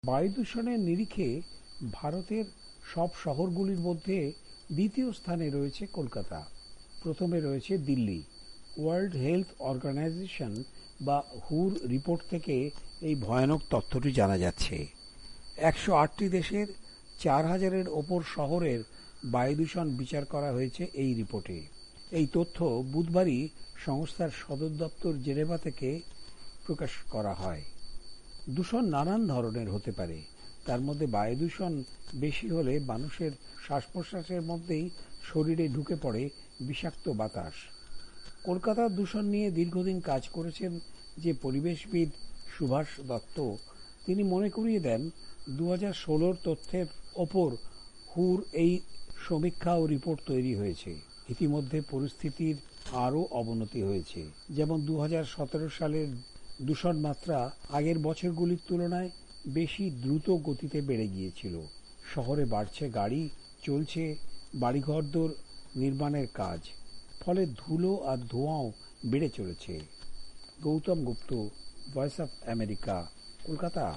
বায়ু দূষণের নিরিখে ভারতের সব শহরগুলির মধ্যে দ্বিতীয় স্থানে রয়েছে কলকাতা। প্রথমে রয়েছে দিল্লি। ওয়ার্ল্ড হেলথ অর্গানাইজেশন বা হুর রিপোর্ট থেকে এই ভয়ানক তথ্যটি জানা যাচ্ছে। 108টি দেশের 4000-এর ওপর শহরের বায়ু দূষণ বিচার করা হয়েছে এই রিপোর্টে। এই তথ্য বুধবারই সংস্থার সদর দপ্তর জেনেভা থেকে প্রকাশ করা হয়। দূষণ নানান ধরনের হতে পারে, তার মধ্যে বায়ু দূষণ বেশি হলে মানুষের শ্বাস প্রশ্বাসের মধ্যেই শরীরে ঢুকে পড়ে বিষাক্ত বাতাস। কলকাতার দূষণ নিয়ে দীর্ঘদিন কাজ করেছেন যে পরিবেশবিদ সুভাষ দত্ত, তিনি মনে করিয়ে দেন 2016-র তথ্যের ওপর হুর এই সমীক্ষা ও রিপোর্ট তৈরি হয়েছে। ইতিমধ্যে পরিস্থিতির আরও অবনতি হয়েছে। যেমন 2017 সালের দূষণ মাত্রা আগের বছরগুলির তুলনায় বেশি দ্রুত গতিতে বেড়ে গিয়েছিল। শহরে বাড়ছে গাড়ি, চলছে বাড়িঘরদোর নির্মাণের কাজ, ফলে ধুলো আর ধোঁয়াও বেড়ে চলেছে। Gautam Gupta, voice of America, Kolkata.